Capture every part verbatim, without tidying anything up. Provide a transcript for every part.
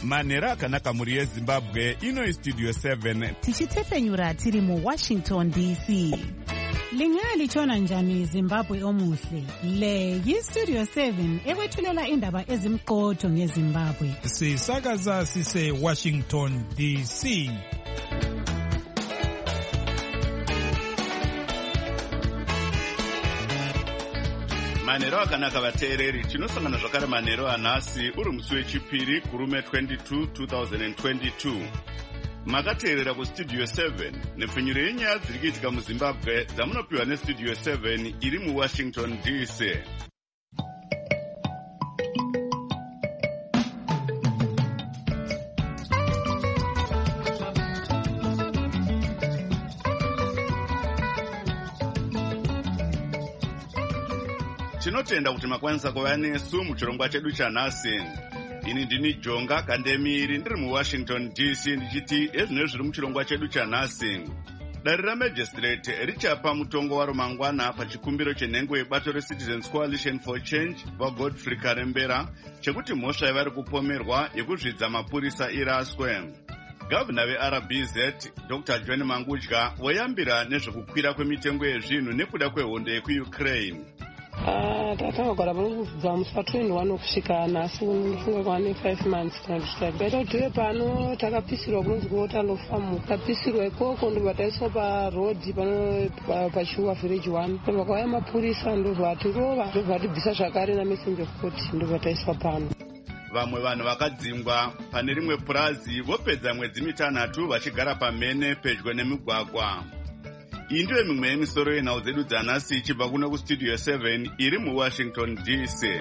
manhero akanaka mhuri yezimbabwe. Ino istudio seven tichitepfenyura tiri muwashington D C. Lingalitshona njani Zimbabwe omuhle? Le yistudio seven ekwethulela indaba ezimqotho ngeZimbabwe. Sisakaza sise Washington D C. manhero akanaka vateereri, tinosangana zvakare manhero anhasi uri musi wechipiri kurume twenty-two two thousand twenty-two. Makateerera kustudio seven nepfenyuro yenyaya dziri kuitika muzimbabwe dzamunopiwa nestudio seven iri muwashington D C. Tinotenda kuti makwanisa kuva nesu muchirongwa chedu chanhasi. Ini ndini Jonga Kandemiri ndiri muWashington D C ndichiti ezvinezvi zviri muchirongwa chedu chanhasi. Dare ramagistrate richapa mutongo waro mangwana pachikumbiro chenhengo yebato reCitizens Coalition for Change vaGodfrey Karembera chekuti mhosva yavari kupomerwa yekuzvidza mapurisa iraswe. Gavana veR B Z Doctor John Mangudya voyambira nezvekukwira kwemitengo yezvinhu nekuda kwehondo yekuUkraine. Ah, takagara panozvidza musi pa-twenty-one kusvika nhasi ndifunga kwane five months kana tichitagata kuti pano takapisirwa kunonzi kuotalo farm. Tapisirwa ikoko ndobva taiswa parodhi pano pachiwa village one. Ndobva kwauya mapurisa ndobva atirova ndobva atibvisa zvakare namessenger of court ndobva taiswa pano. Vamwe vanhu vakadzingwa pane rimwe purazi vopedza mwedzi mitanhatu vachigara pamhene pedyo nemigwagwa. Iyi ndiyo mimwe yemisoro yenhau dzedu dzanhasi ichibva kuno kustudio seven iri muWashington D C.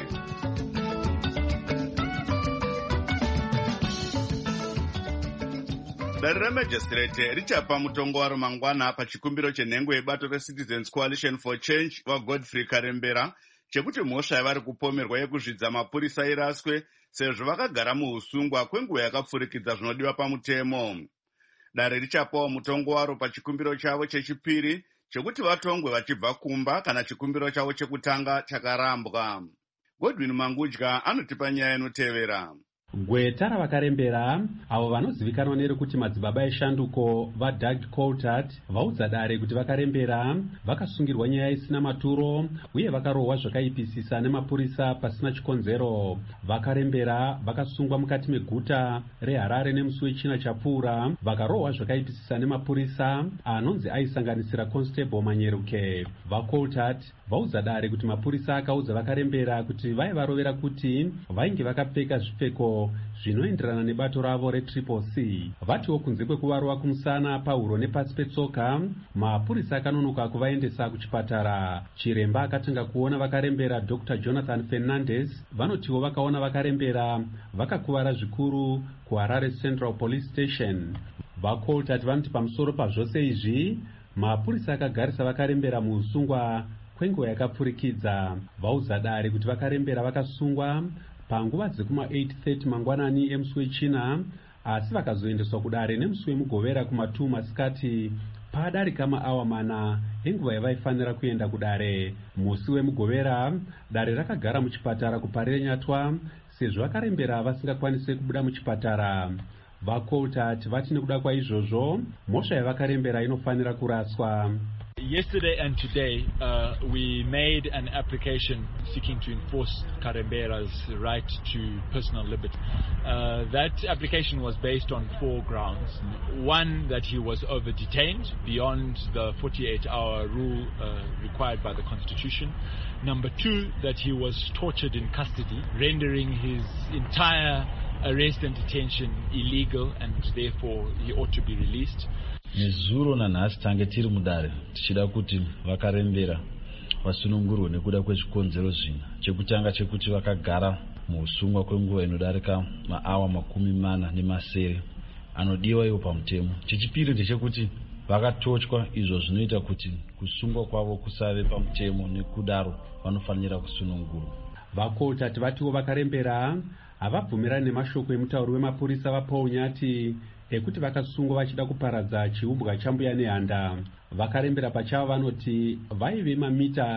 Dare ramagistrate richapa mutongo waro mangwana pachikumbiro chenhengo yebato reCitizens Coalition for Change vaGodfrey Karembera chekuti mhosva yavari kupomerwa yekuzvidza mapurisa iraswe sezvo vakagara muusungwa kwenguva yakapfurikidza zvinodiwa pamutemo. Dare richapawo mutongo waro pachikumbiro chavo chechipiri chekuti vatongwe vachibva kumba kana chikumbiro chavo chekutanga chakarambwa. Godwin Mangudya anotipa nyaya inotevera. Gweta ravakarembera avo vanozivikanwa nerekuti madzibaba eshanduko vaDoug Coulthard vaudza dare kuti vakarembera vakasungirwa nyaya isina maturo uye vakarohwa zvakaipisisa nemapurisa pasina chikonzero. Vakarembera vakasungwa mukati meguta reHarare nemusi wechina chapfuura vakarohwa zvakaipisisa nemapurisa anonzi aisanganisira Constable Manyeruke. VaCoulthard vaudza dare kuti mapurisa akaudza vakarembera kuti vaivarovera kuti vainge vakapfeka zvipfeko zvinoenderana nebato ravo reTriple C. Vatiwo kunze kwekuvarova kumusana, pahuro nepasi petsoka, mapurisa akanonoka kuvaendesa kuchipatara. Chiremba akatanga kuona vakarembera Doctor Jonathan Fernandez vanotiwo vakaona vakarembera vakakuvara zvikuru kuHarare Central Police Station. VaCoulthard vanoti pamusoro pazvose izvi mapurisa akagarisa vakarembera muusungwa kwenguva yakapfurikidza. Vaudza dare kuti vakarembera vakasungwa panguva dzekuma eight thirty mangwanani emusi wechina asi vakazoendeswa kudare nemusi wemugovera kuma two masikati padarika maawa mana enguva yavaifanira kuenda kudare. Musi wemugovera dare rakagara muchipatara kuparire nyatwa sezvo vakarembera vasingakwanise kubuda muchipatara. VaCoulthard vati nekuda kwaizvozvo mhosva yavakarembera inofanira kuraswa. Yesterday and today, uh, we made an application seeking to enforce Karembera's right to personal liberty. Uh, that application was based on four grounds. One, that he was over-detained beyond the forty-eight hour rule uh, required by the Constitution. Number two, that he was tortured in custody, rendering his entire arrest and detention illegal, and therefore he ought to be released. Nezuro nanhasi tange tiri mudare tichida kuti vakarembera vasunungurwe nekuda kwezvikonzero zvina. Chekutanga chekuti vakagara muusungwa kwenguva inodarika maawa makumi mana nemasere anodiwa iwo pamutemo. Chechipiri ndechekuti vakatochwa, izvo zvinoita kuti kusungwa kwavo kusave pamutemo, nekudaro vanofanira kusunungurwa. VaCoulthard vatiwo vakarembera havabvumirani nemashoko emutauri wemapurisa vaPaul Nyati ekuti vakasungwa vachida kuparadza chiumbwa chambuya nehanda. Vakarembera pachavo vanoti vaive mamita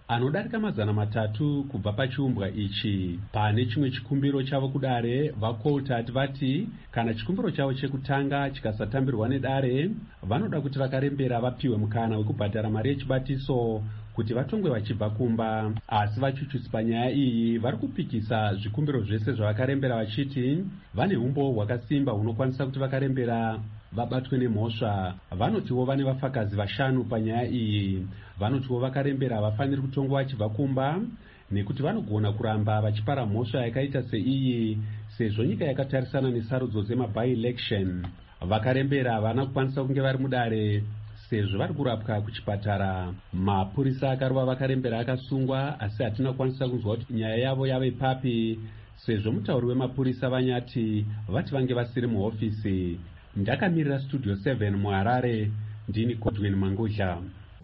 anodarika mazana matatu kubva pachiumbwa ichi. Pane chimwe chikumbiro chavo kudare, vaCoulthard vati kana chikumbiro chavo chekutanga chikasatambirwa nedare, vanoda kuti vakarembera vapiwe mukana wekubhadhara mari yechibatiso kuti vatongwe vachibva kumba. Asi vachuchusi panyaya iyi vari kupikisa zvikumbiro zvese zvavakarembera vachiti vane umbo hwakasimba hunokwanisa kuti vakarembera vabatwe nemhosva. Vanotiwo vane vafakazi vashanu panyaya iyi. Vanotiwo vakarembera havafaniri kutongwa vachibva kumba nekuti vanogona kuramba vachipara mhosva yakaita seiyi sezvo nyika yakatarisana nesarudzo dzema-by-election. Vakarembera havana kukwanisa kunge vari mudare sezvo vari kurapwa kuchipatara. Mapurisa akarova vakarembera akasungwa, asi hatina kukwanisa kunzwa kuti nyaya yavo yave papi sezvo mutauri wemapurisa vanyati vati vange vasiri muhofisi. Ndakamirira Studio seven muHarare, ndini Godwin Mangudla.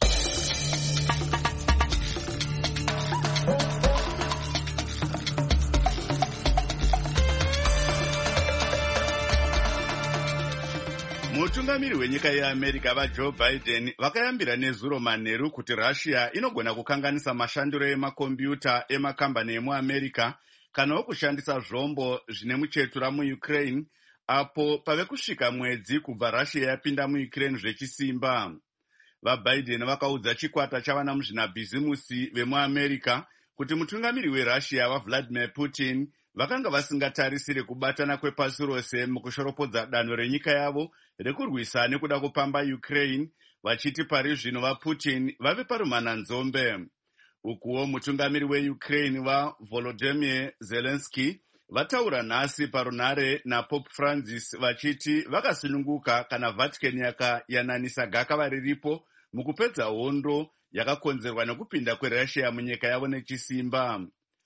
Mutungamiri wenyika yeAmerica vaJoe Biden vakayambira nezuro manheru kuti Russia inogona kukanganisa mashandiro emakombiyuta emakambani emuAmerica kanawo kushandisa zvombo zvine muchetura muUkraine apo pave kusvika mwedzi kubva Russia yapinda muUkraine zvechisimba. VaBiden vakaudza chikwata chavana muzvinabhizimusi vemuAmerica kuti mutungamiri weRussia vaVladimir Putin vakanga vasingatarisire kubatana kwepasi rose mukushoropodza danho renyika yavo rekurwisa nekuda kupamba Ukraine, vachiti pari zvino vaPutin vave parumananzombe. Ukuwo mutungamiri weUkraine vaVolodymyr Zelensky vataura nhasi parunare naPope Francis vachiti vakasununguka kana Vatican yakayananisa gakava riripo mukupedza hondo yakakonzerwa nekupinda kweRussia munyika yavo nechisimba.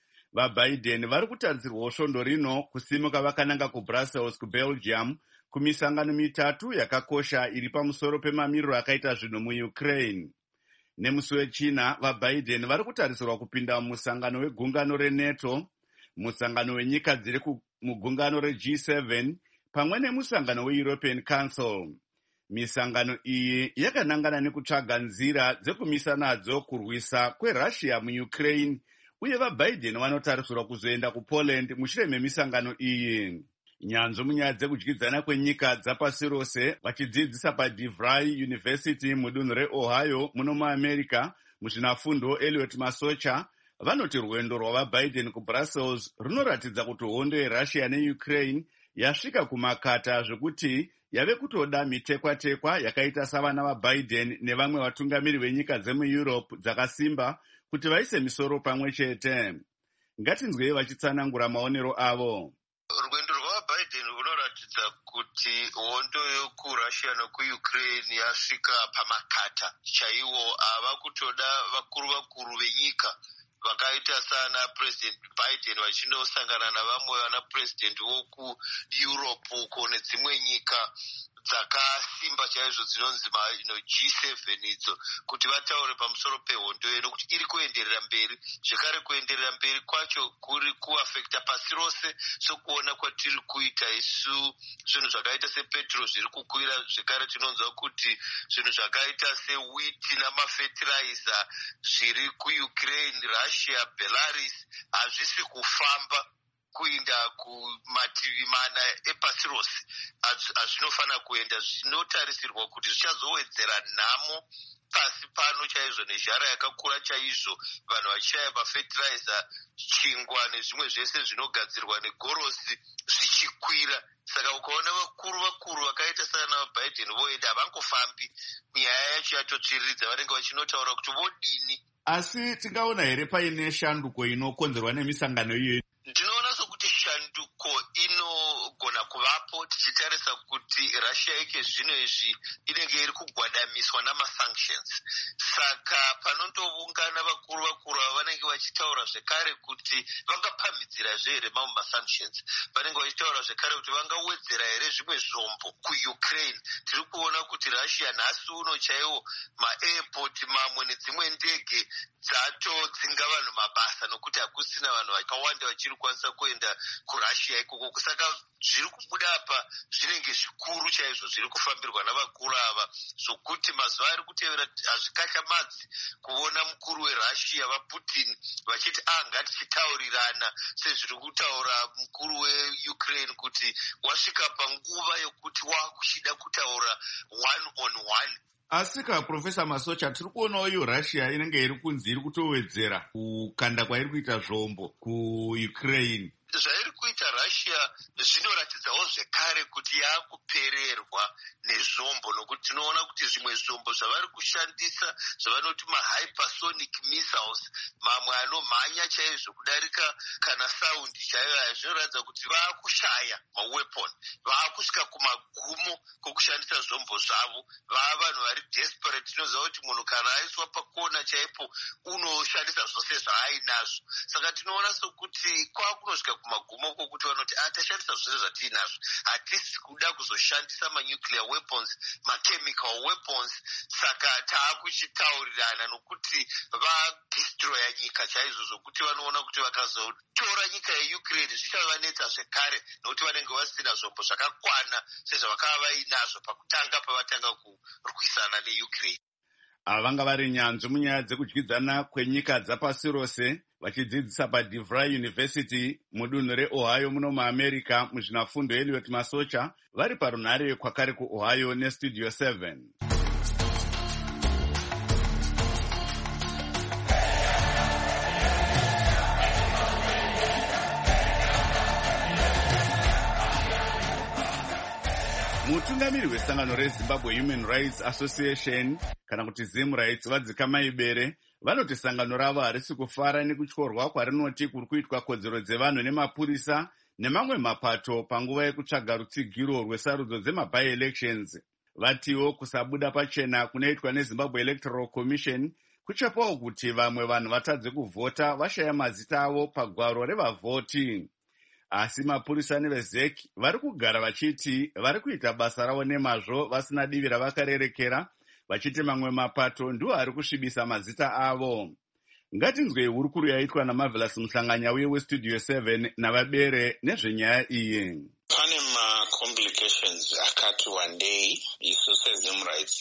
VaBiden vari kutarisirwawo svondo rino kusimuka vakananga kuBrussels kuBelgium kumisangano mitatu yakakosha iri pamusoro pemamiriro akaita zvinhu muUkraine. Nemusi wechina, vaBiden vari kutarisirwa kupinda mumusangano wegungano reNATO, musangano wenyika dziri mugungano reG seven pamwe nemusangano weEuropean Council. Misangano iyi yakanangana nekutsvaga nzira dzekumisa nadzo kurwisa kweRussia muUkraine, uye vaBiden vanotarisirwa kuzoenda kuPoland mushure memisangano iyi. Nyanzvi munyaya dzekudyidzana kwenyika dzapasi rose vachidzidzisa paDeVry University mudunhu reOhio muno muAmerica muzvinafundo Elliot Masocha vanoti rwendo rwavaBiden kuBrussels runoratidza kuti hondo yeRussia neUkraine yasvika kumakata zvekuti yave kutoda mitekwa-tekwa yakaita savana vaBiden nevamwe vatungamiri venyika dzemuEurope dzakasimba kuti vaise misoro pamwe chete. Ngatinzwei vachitsanangura maonero avo. Rwendo rwavaBiden runoratidza kuti hondo yokuRussia nokuUkraine yasvika pamakata chaiwo. Ava kutoda vakuru vakuru venyika vakaita sana President Biden vachindosangana navamwe vana president wokuEurope uko nedzimwe nyika dzakasimba chaizvo dzinonzi G seven idzo kuti vataure pamusoro pehondo iyo nokuti iri kuenderera mberi. Zvekare kuenderera mberi kwacho kuri kuafekta pasi rose sokuona kwatiri kuita isu zvinhu zvakaita sepetrol zviri kukwira. Zvekare tinonzwa kuti zvinhu zvakaita sewiti namafertilizer zviri kuUkraine, Russia, Belarus hazvisi kufamba kuinda kumativi mana epasi rose azvinofana kuenda. Zvinotarisirwa kuti zvichazowedzera nhamo pasi pano chaizvo nezhara yakakura chaizvo, vanhu vachishaya mafertilizer, chingwa nezvimwe zvese zvinogadzirwa negorosi zvichikwira. Saka ukaona vakuru vakuru vakaita sana Biden voenda havangofambi, nyaya yacho yatotsviridza, vanenge vachinotaura kuti vodini. Asi tingaona here paine shanduko inokonzerwa nemisangano iyoyi? Ndinoona sokuti shanduko inogona kuvapo tichitarisa kuti Russia yake zvino izvi inenge iri kugwadamiswa namasanctions. Saka panondoungana vakuru vakuru ava vanenge vachitaura zvekare kuti vangapamhidzira here mamwe masanctions. Vanenge vachitaura zvekare kuti vangawedzera here zvimwe zvombo kuUkraine. Tiri kuona kuti Russia nhasi uno chaiwo maairport mamwe nedzimwe ndege dzatodzinga vanhu mabasa nokuti hakusina vanhu vakawanda vachiri kwanisa kuenda kuRussia ikoko. Saka zviri kubuda apa zvinenge zvikuru chaizvo zviri kufambirwa navakuru ava, zvokuti mazuva ari kutevera hazvikashamadzi kuona mukuru weRussia vaPutin vachiti ah ngatichitaurirana sezviri kutaura mukuru weUkraine kuti wasvika panguva yokuti wakuchida kutaura one on one. Asi ka Professor Masocha, tiri kuonawo iyo Russia inenge iri kunzi iri kutowedzera kukanda kwairi kuita zvombo kuUkraine. Zvairi kuita Russia zvinoratidzawo zvekare kuti yakupererwa nezvombo, nokuti tinoona kuti zvimwe zvombo zvavari kushandisa zvavanoti mahypersonic missiles, mamwe anomhanya chaizvo kudarika kana saundi chaiyo, zvinoratidza kuti vakushaya maweapon, vakusvika kumagumo kokushandisa zvombo zvavo, vava vanhu vari desperate. Tinoziva kuti munhu kana aiswa pakona chaipo unoshandisa zvose zvaainazvo, saka tinoona sokuti kwakunosvika kumagumo kokuti vanoti atashandisa zvose zvatiinazvo, hatisi kuda kuzoshandisa manuclear weapons, machemical weapons, saka taakuchitaurirana nokuti vadestroya nyika chaizvo, zvokuti vanoona kuti vakazotora nyika yeUkraine zvichavanetsa zvekare, nokuti vanenge vasina zvombo zvakakwana sezvavakava vainazvo pakutanga pavatanga kurwisana neUkraine. Ava vanga vari nyanzvi munyaya dzekudyidzana kwenyika dzapasi rose, vachidzidzisa paDeVry University mudunhu reOhio muno muAmerica, muzvinafundo Elliot Masocha vari parunhare kwakare kuOhio neStudio seven. Mutungamiri wesangano reZimbabwe Human Rights Association kana kuti Zim Rights vadzika maibere vanoti sangano ravo harisi kufara nekutyorwa kwarinoti kuri kuitwa kodzero dzevanhu nemapurisa nemamwe mapato panguva yekutsvaga rutsigiro rwesarudzo dzema-by-elections. Vatiwo kusabuda pachena kunoitwa neZimbabwe Electoral Commission kuchapawo kuti vamwe vanhu vatadze kuvhota vashaya mazita avo pagwaro revavhoti. Asi mapurisa nevezek vari kugara vachiti vari kuita basa ravo nemazvo vasina divi ravakarerekera, vachiti mamwe mapato ndiwo ari kusvibisa mazita avo. Ngatinzwe hurukuru yaitwa naMarvelous Muhlanganya uye weStudio seven navabere nezvenyaya iyi. Pane ma-complications akati wandei isu seZim Rights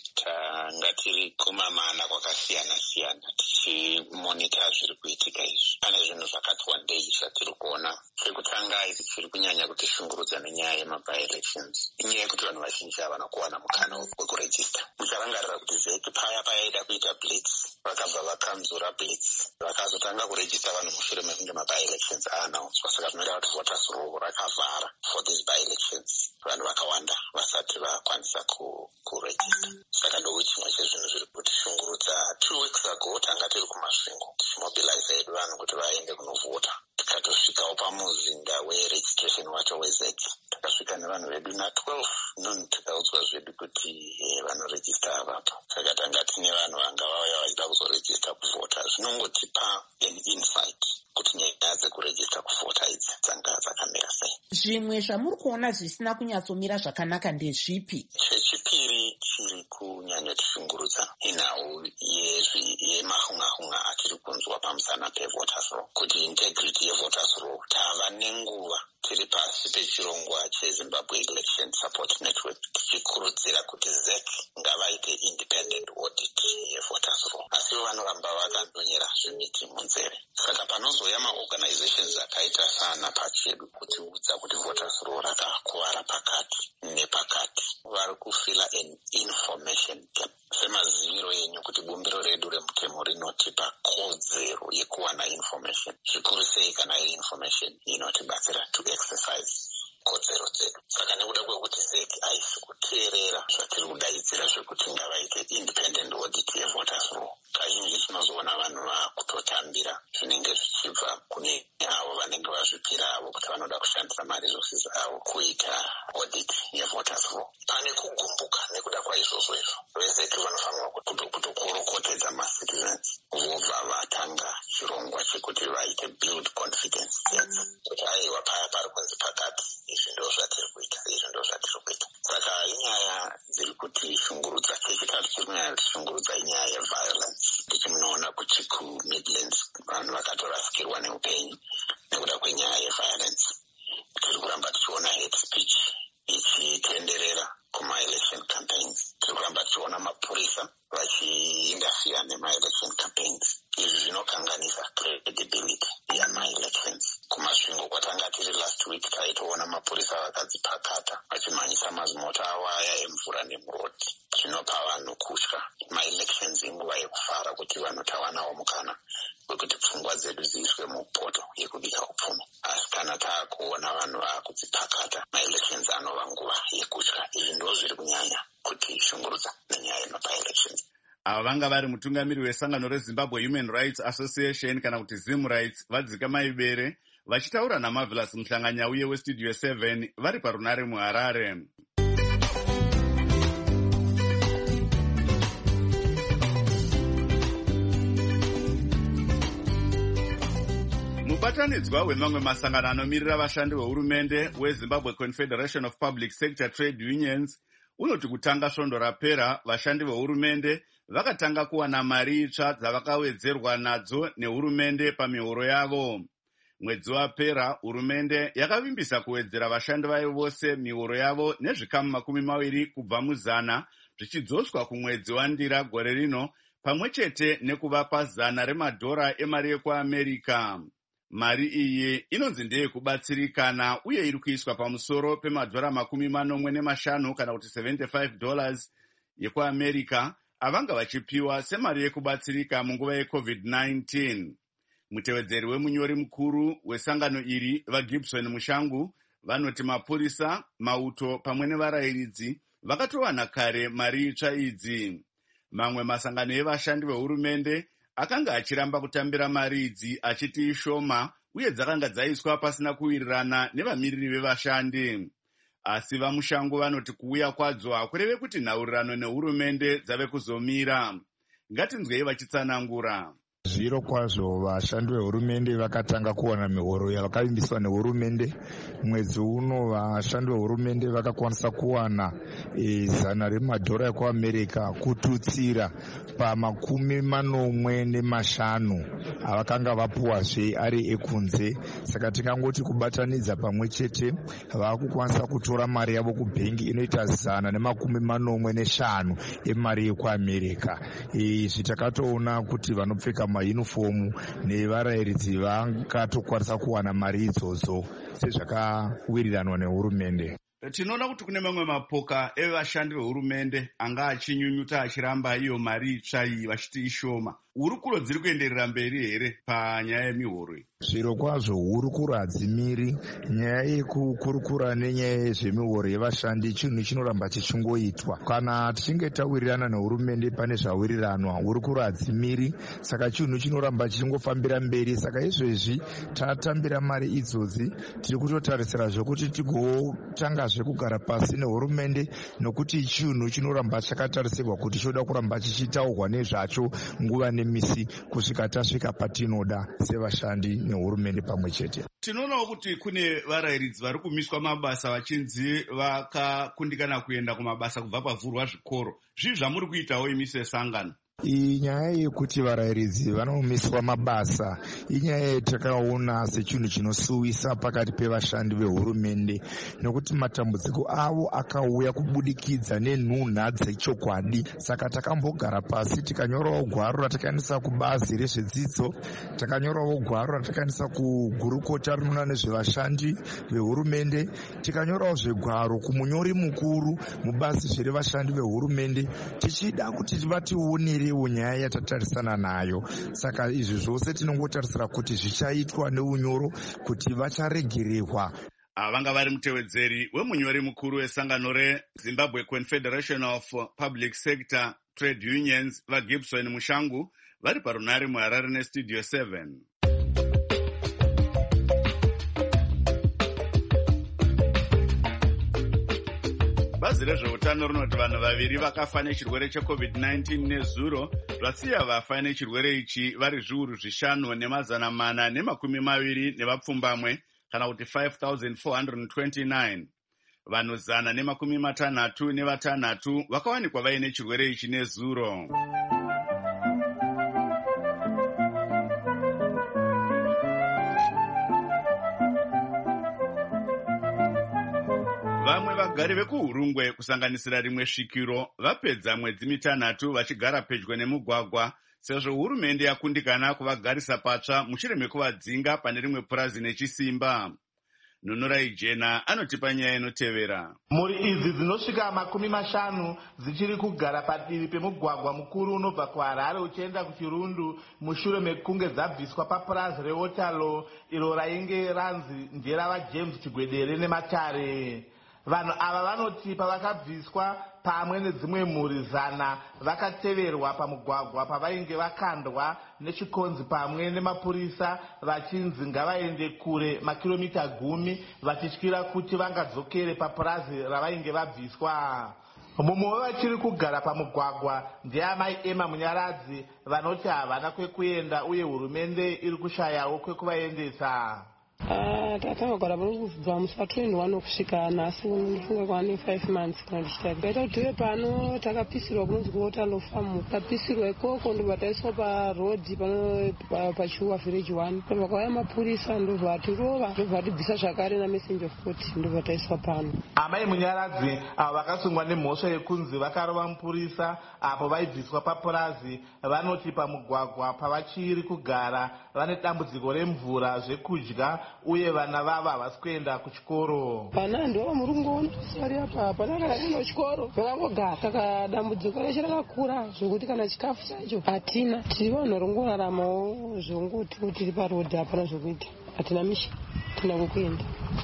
tanga tiri kumamana kwakasiyana-siyana tichimonita zviri kuitika izvi. Pane zvinhu zvakati wandei zvatiri kuona. Chekutanga chiri kunyanya kutishungurudza nenyaya yema-by-elections inyaya yekuti vanhu vazhinji havana kuwana mukana wekurejista. Mucharangarira kuti zeki paya payaida kuita blitz vakabva vakanzura blitz vakazotanga kurejista vanhu mushure mekunge ma-by-elections aannouncwa, saka zvinoita kuti voters roll rakavhara for these by-elections, vanhu vakawanda vasati vakwanisa kurejista. Saka ndowe chimwe chezvinhu zviri kutishungurudza. Two weeks ago tanga tiri kumasvingo tichimobilize edu vanhu kuti vaende kunovhota, tikatosvikawo pamuzinda weregistration wacho wezeki, takasvika nevanhu vedu na twelve noon tikaudzwa zvedu kuti vanorejista avapo. Saka tanga tine vanhu vanga vauya vachida kuzorejista kuvhota. Zvinongotipa an insight kuti nyaya dzekurejista kuvhota idzi dzanga dzakamira sei. Zvimwe zvamuri kuona zvisina kunyatsomira zvakanaka ndezvipi? Chechipiri chiri kunyanyotishungurudza inhau yemahunga-hunga atiri kunzwa pamusana pevoters roll, kuti integrity yevoters roll tava nenguva tiri pasi pechirongwa cheZimbabwe Election Support Network tichikurudzira kuti zek ngavaite independent audit yevoters roll, asi vanoramba vakandonyera zvimiti munzeve. Saka panozoya maorganizations akaita sana pachedu kutiudza kuti voters roll rakakuvara pakati nepakati, vari kufila an information gap. Semaziviro yenyu kuti bumbiro redu remutemo rinotipa kodzero yekuwana information, zvikuru sei kana iri information inotibatsira to exercise kodzero dzedu. Saka nekuda kwekuti zeki haisi kuteerera zvatiri kudaidzira zvekuti ngavaite independent audit yevoters roll, kazhinji tinozoona vanhu vakutotambira zvinenge zvichibva kune avo vanenge vazvipira avo kuti vanoda kushandisa maresources avo kuita audit yevoters roll. Pane kugumbuka nekuda kwaizvozvo izvo, vezeki vanofanirwa kutokorokotedza macitizens vobva vatanga chirongwa chekuti vaite build confidence kuti aiwa paya pari kunzi pakati, izvi ndo zvatiri kuita, izvi ndo zvatiri kuita. Saka inyaya dziri kutishungurudza. Chechitatu chiri kunyanya kutishungurudza inyaya yeviolence. Tichimunoona kuti kuMidlands vanhu vakatorasikirwa neupenyu nekuda kwenyaya yeviolence. Tiri kuramba tichiona hate speech ma-election campaigns. Izvi zvinokanganisa credibility yama-elections. Kumasvingo kwatanga tiri last week taitoona mapurisa vakadzipakata vachimhanyisa mazimota avo aya emvura nemurodi. Zvinopa vanhu kutya. Ma-elections inguva yekufara kuti vanhu tawanawo mukana wekuti pfungwa dzedu dziiswe mupoto yekubika upfumi. Asi kana taakuona vanhu vaakudzipakata, ma-elections anova nguva yekutya. Izvi ndo zviri kunyanya kuti shungurudza nenyaya yemapa-elections. Ava vanga vari mutungamiri wesangano reZimbabwe Human Rights Association kana kuti Zim Rights vadzika maibere vachitaura naMarvelous Muhlanganyauye weStudio seven vari parunare muHarare. Mubatanidzwa wemamwe masangano anomirira vashandi vehurumende weZimbabwe Confederation of Public Sector Trade Unions unoti kutanga svondo rapera vashandi vehurumende vakatanga kuwana mari itsva dzavakawedzerwa nadzo nehurumende pamihoro yavo. Mwedzi wapera hurumende yakavimbisa kuwedzera vashandi vayo vose mihoro yavo nezvikamu makumi maviri kubva muzana zvichidzoswa kumwedzi wandira gore rino pamwe chete nekuvapa zana remadhora emari yekuAmerika. Mari iyi inonzi ndeyekubatsirikana uye iri kuiswa pamusoro pemadhora makumi manomwe nemashanu kana kuti seventy-five dollars yekuAmerika avanga vachipiwa semari yekubatsirika munguva yecovid nineteen. Mutevedzeri wemunyori mukuru wesangano iri vaGibson Mushangu vanoti mapurisa, mauto pamwe nevarayiridzi vakatowana kare mari itsva idzi. Mamwe masangano evashandi vehurumende akanga achiramba kutambira mari idzi achiti ishoma uye dzakanga dzaiswa pasina kuwirirana nevamiriri vevashandi. Asi vaMushangu vanoti kuuya kwadzo hakureve kuti nhaurirano nehurumende dzave kuzomira. Ngatinzwei vachitsanangura. Zviro kwazvo vashandi vehurumende vakatanga kuwana mihoro yavakavimbiswa nehurumende. Mwedzi uno vashandi vehurumende vakakwanisa kuwana e, zana remadhora ekuAmerika kututsira pamakumi manomwe nemashanu avakanga vapuwazve ari ekunze. Saka tingangoti kubatanidza pamwe chete vakukwanisa kutora mari yavo kubhengi inoita zana nemakumi manomwe neshanu emari yekuAmerika. Izvi takatoona kuti vanopfeka mayunifomu nevarayiridzi vakatokwanisa kuwana mari idzodzo sezvakawiriranwa nehurumende. Tinoona kuti kune mamwe mapoka evashandi vehurumende anga achinyunyuta achiramba iyo mari itsva iyi vachiti ishoma. Hurukuro dziri kuenderera mberi here panyaya yemihoro iyi? Zviro kwazvo hurukuro hadzimiri. Nyaya yekukurukura nenyaya yezvemihoro yevashandi chinhu chinoramba chichingoitwa. Kana tichinge tawirirana nehurumende pane zvawiriranwa, hurukuro hadzimiri, saka chinhu chinoramba chichingofambira mberi. Saka izvezvi tatambira mari idzodzi tiri kutotarisira zvekuti tigotangazve kugara pasi nehurumende, nokuti chinhu chinoramba chakatarisirwa kuti choda kuramba chichitaurwa nezvacho nguva nemisi kusvika tasvika patinoda sevashandi nehurumende pamwe chete. Tinoonawo kuti kune varayiridzi vari kumiswa mabasa vachinzi vakakundikana kuenda kumabasa kubva pavhurwa zvikoro. Zvii zvamuri kuitawo imi sesangano? Inyaya yekuti varayiridzi vanomiswa mabasa inyaya yatakaona sechinhu chinosuwisa pakati pevashandi vehurumende, nokuti matambudziko avo akauya kubudikidza nenhunha dzechokwadi. Saka takambogara pasi tikanyorawo gwaro ratakaendesa kubazi rezvedzidzo, takanyorawo gwaro ratakaendesa kugurukota rinoona nezvevashandi vehurumende, tikanyorawo zvegwaro kumunyori mukuru mubazi zverevashandi vehurumende, tichida kuti vationere nyaya yatatarisana nayo. Saka izvi zvose tinongotarisira kuti zvichaitwa neunyoro kuti vacharegererwa. Vanga vari mutevedzeri wemunyori mukuru wesangano reZimbabwe Confederation of Public Sector Trade Unions vaGibson Mushangu vari parunare muHarare neStudio seven. Bazi rezveutano rinoti vanhu vaviri vakafa nechirwere checovid nineteen nezuro zvasiya vafa nechirwere ichi vari zviuru zvishanu nemazana mana nemakumi maviri nevapfumbamwe kana kuti five thousand four hundred twenty-nine. Vanhu zana nemakumi matanhatu nevatanhatu vakawanikwa vaine chirwere ichi nezuro. Vamwe vagari vekuHurungwe kusanganisira rimwe svikiro vapedza mwedzi mitanhatu vachigara pedyo nemugwagwa sezvo hurumende yakundikana kuvagarisa patsva mushure mekuvadzinga pane rimwe purazi nechisimba. Nunurai Jena anotipa nyaya inotevera. Mhuri idzi dzinosvika makumi mashanu dzichiri kugara padivi pemugwagwa mukuru unobva kuHarare uchienda kuChirundu mushure mekunge dzabviswa papurazi reWaterloo iro rainge ranzi nderavaJames Chigwedere neMatare. Vanhu ava vanoti pavakabviswa pamwe nedzimwe mhuri zana vakateverwa pamugwagwa pavainge vakandwa nechikonzi pamwe nemapurisa vachinzi ngavaende kure makiromita gumi vachityira kuti vangadzokere papurazi ravainge vabviswa. Mumwe wevachiri kugara pamugwagwa ndeamai Emma Munyaradzi vanoti havana kwekuenda uye hurumende iri kushayawo kwekuvaendesa. Takagara kubva musi wa21 kusvika nhasi ndifunga kwani five months kana tichita beta tiwe pano takapisirwa kunonzi kuWaterloo farm tapisirwa ikoko ndobva taiswa parodhi pano paChiuwa village one ndobva kwauya mapurisa ndobva tirova ndobva tibvisa zvakare namessenger of court ndobva taiswa pano. Amai Munyaradzi avo vakasungwa nemhosva yekunzi vakarova mupurisa apo vaibviswa papurazi vanoti pamugwagwa pavachiri kugara vane dambudziko remvura, zvekudya uye vana vavo havasi kuenda kuchikoro. Vana ndivo muri kungoona vari apa pana kana kuenda kuchikoro vakangogara saka dambudziko reche rakakura zvokuti kana chikafu chacho hatina. Tiri vanhu ringoraramawo zvonguti tiri parodhi hapana zvokuita, hatina misha, hatina kwekuenda.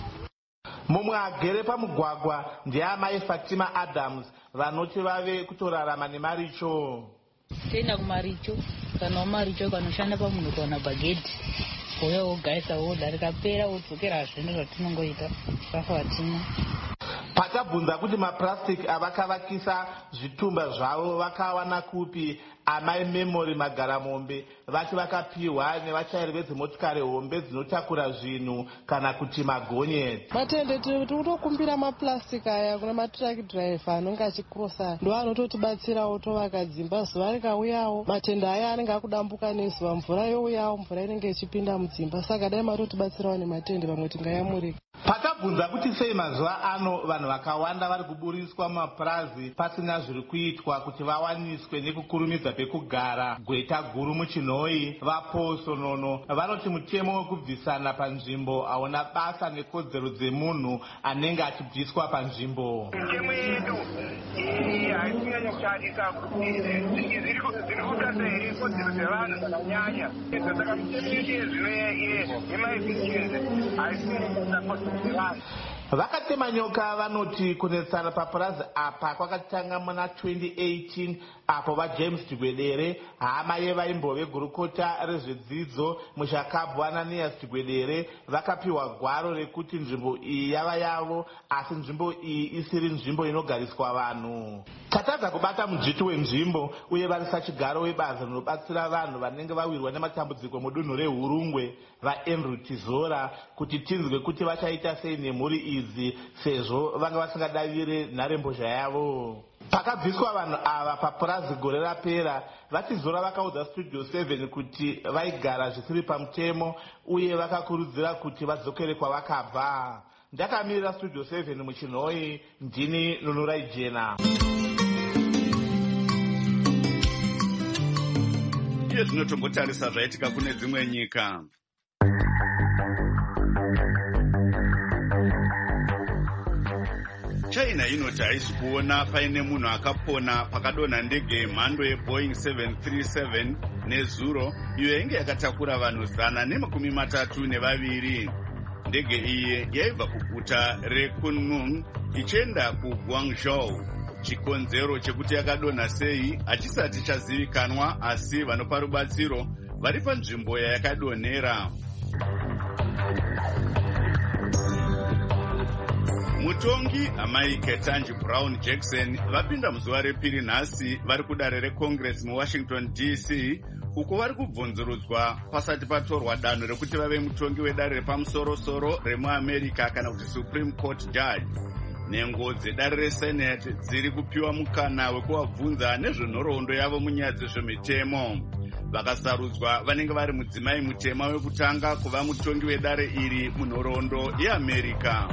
Mumwe agere pamugwagwa ndeamai Fatima Adams vanoti vave kutorarama nemaricho. Tenda kumaricho kana maricho kanoshanda pamunhu kana bagedhi uye wogaisa woda rikapera wodzokera zvino zvatinongoita safa hatina. Patabvunza kuti mapurasitiki avakavakisa zvitumba zvavo vakawana kupi, amai Memory Magaramombe vati vakapiwa nevashayiri vedzimotokari hombe dzinotakura zvinhu kana kuti magonyeti. Matende tiri kutokumbira mapurasitiki aya kuna matiraki dhiraivha anenge achikrosa ndo anototibatsirawo tovaka dzimba zuva rikauyawo matende aya anenge akudambuka nezuva mvura youyawo mvura inenge ichipinda mudzimba saka dai matotibatsirawo nematende pamwe tingayamurika. Patabvunza kuti sei mazuva ano vanhu vakawanda vari kuburiswa mumapurazi pasina zviri kuitwa kuti vawaniswe nekukurumidza pekugara. Gweta guru muChinhoi vaPosonono vanoti mutemo wekubvisana panzvimbo hauna basa nekodzero dzemunhu anenge achibviswa panzvimbo. Mitemo yedu iyi haisinyanya kushandisa kuti ziri kutadza here kodzero dzevanhu dzakanyanya. Saka mitemo yedu yezvino yemaefficiency haisinyanya kushandisa kodzero dzevanhu. Vakatema nyoka vanoti kunetsana papurazi apa kwakatanga muna twenty eighteen apo vaJames Chigwedere hama yevaimbove gurukota rezvedzidzo muShakabvu Ananias Chigwedere vakapiwa gwaro rekuti nzvimbo iyi yava yavo asi nzvimbo iyi isiri nzvimbo inogariswa vanhu. Tatadza kubata mudzviti wenzvimbo uye varisachigaro webazi rinobatsira vanhu vanenge vawirwa nematambudziko mudunhu reHurungwe vaAndrew Tizora kuti tinzwe kuti vachaita sei nemhuri idzi sezvo vanga vasingadavire nharembozha yavo. Pakabviswa vanhu ava papurazi gore rapera vaTizora vakaudza Studio seven kuti vaigara zvisiri pamutemo uye vakakurudzira kuti vadzokere kwavakabva. Ndakamirira Studio seven muChinhoi, ndini Nunurai Jena. Iye zvinotombotarisa zvaitika kune dzimwe nyika. China inoti haisi kuona paine munhu akapona pakadonha ndege yemhando yeBoeing seven thirty-seven nezuro iyo yainge yakatakura vanhu zana nemakumi matatu nevaviri. Ndege iyi yaibva kuguta reKunming ichienda kuGuangzhou. Chikonzero chekuti yakadonha sei hachisati chazivikanwa, asi vanopa rubatsiro vari panzvimbo yayakadonhera. Mutongi amai Ketanji Brown Jackson vapinda muzuva repiri nhasi vari kudare reCongress muWashington D C uko vari kubvunzurudzwa pasati patorwa danho rekuti vave mutongi wedare repamusoro-soro remuAmerica kana kuti Supreme Court Judge. Nhengo dzedare reSenate dziri kupiwa mukana wekuvabvunza nezvenhoroondo yavo munyaya dzezvemitemo. Vakasarudzwa vanenge vari mudzimai mutema wekutanga kuva mutongi wedare iri munhoroondo yeAmerica.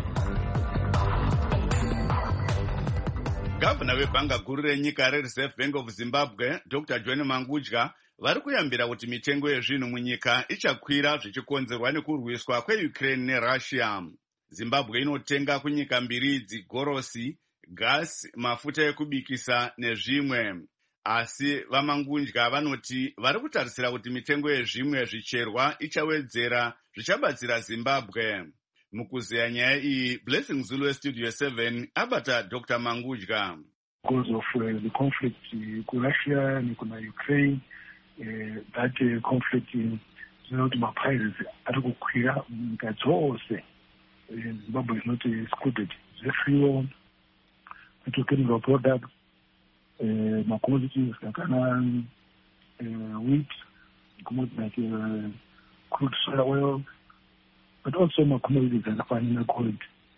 Gavana webhanga guru renyika reReserve Bank of Zimbabwe Doctor John Mangudya vari kuyambira kuti mitengo yezvinhu munyika ichakwira zvichikonzerwa nekurwiswa kweukraine nerussia. Zimbabwe inotenga kunyika mbiri idzi gorosi, gasi, mafuta ekubikisa nezvimwe. Asi vamangunja vanoti vari kutarisira kuti mitengo yezvimwe zvicherwa ichawedzera zvichabatsira Zimbabwe. Mukuzeya nyaya iyi, Blessing Zulu weStudio seven abata Doctor Mangudya. Because of uh, the conflict uh, Russia and Ukraine, uh, that uh, conflict in you know, the prices are kukwira munyika dzose. Zimbabwe is not excluded. The fuel, petrochemical products, uh, my commodities like uh, wheat, commodities like uh, crude soy oil, but also my commodities like finding gold,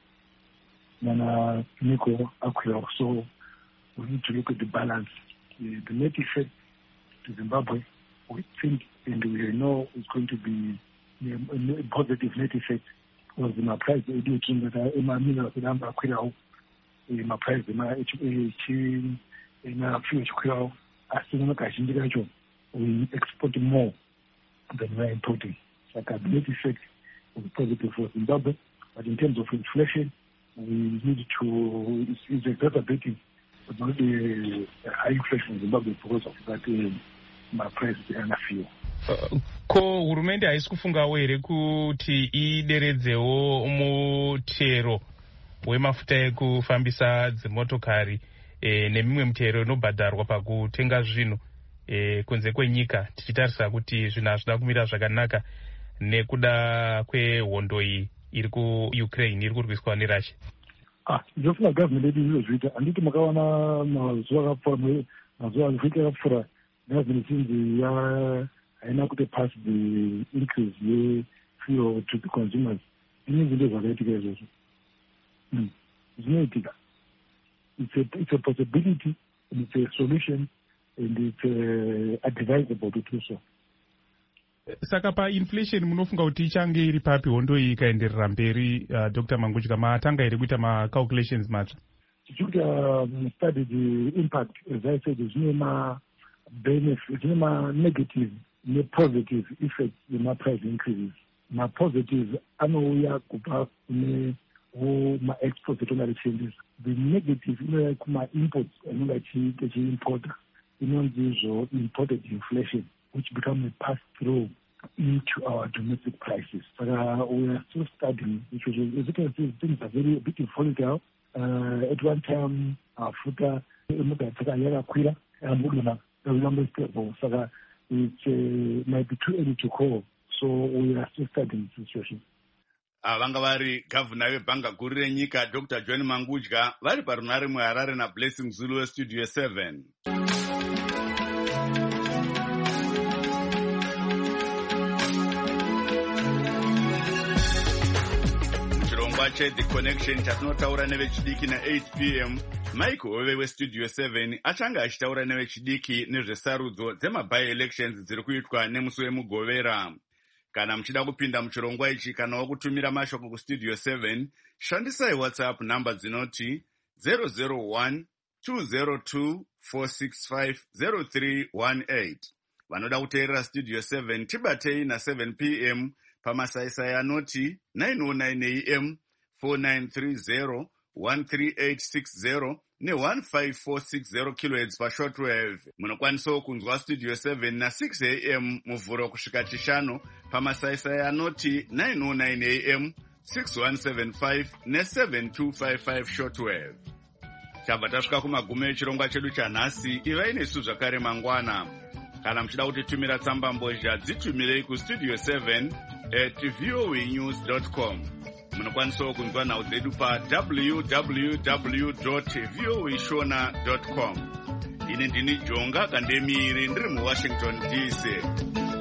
and nickel, aquila. So we need to look at the balance. The, the net effect to Zimbabwe, we think and we know is going to be a positive net effect. Was my price education that I am mean that I'm aquila, my price, my H in a few aquila, as soon as I we export more than we're importing. So the net effect was positive for Zimbabwe, but in terms of inflation, we need to, it's, it's exacerbating, but not the high inflation in Zimbabwe because of that uh, my price and a few. Uh, ko hurumende haisi kufungawo here kuti ideredzewo mutero wemafuta ekufambisa dzimotokari e, nemimwe mitero inobhadharwa pakutenga zvinhu e, kunze kwenyika, tichitarisa kuti zvinhu hazvida kumira zvakanaka nekuda kwehondo iyi iri kuUkraine iri kurwiswa neRussia? Ah, ndofunga government yedu izvozviita. Handiti makaona mazuva akapfuura, mazuva akapfuura akapfuura government inzi ya haina kuti pass the increase yefuel to the consumers. Inenzi ndo zvakaitika izvozvo. Zvinoitika. It's a, it's a possibility and it's a solution and it's uh, advisable to do so. Saka pa inflation munofunga kuti ichange iri papi hondo iyi ikaenderera mberi? uh, Doctor Mangudya, matanga here kuita ma calculations matsva? Tichikuti um, study the impact, as I said, zvine ma benefit, zvine ma negative ne positive effects yema price increases. Ma positive anouya kubva kune wo ma exports etonga richenjesa. The negative inoya kuma imports anonga tichiimporta, inonzi izvo imported inflation, which become a pass-through into our domestic prices. But uh, we are still studying, which was, as you can see, things are very a bit volatile. Uh, at one time, our futa, so it uh, might be too early to call. So we are still studying the situation. Vanga vari gavana webhanga guru renyika Doctor John Mangudya vari parunare muHarare na Blessing Zulu weStudio seven. The Connection chatinotaura nevechidiki na eight p m Mike Hove weStudio seven achanga achitaura nevechidiki nezvesarudzo dzema-by-elections dziri kuitwa nemusi wemugovera. Kana muchida kupinda muchirongwa ichi kana wakutumira mashoko kuStudio seven, shandisai WhatsApp namba dzinoti zero zero one two zero two four six five zero three one eight. Vanoda kuteerera Studio seven tibatei na seven p m pamasaisai anoti nine oh nine a m four nine three zero one three eight six zero ne one five four six zero kilohertz pa shortwave. Munokwanisawo kunzwa Studio seven na six a m muvhuro kusvika chishanu pamasaisai anoti nine oh nine a m six one seven five ne seven two five five shortwave. Chabva tasvika kumagumo echirongwa chedu chanhasi. Ivai nesu zvakare mangwana. Kana muchida kutitumira tsamba mbozha dzitumirei kustudio seven at voanews dot com. Munokwanisawo kunzwa nhau dzedu pa w w w dot voashona dot com. Ini ndini Jonga Kandemiri ndiri muWashington D C.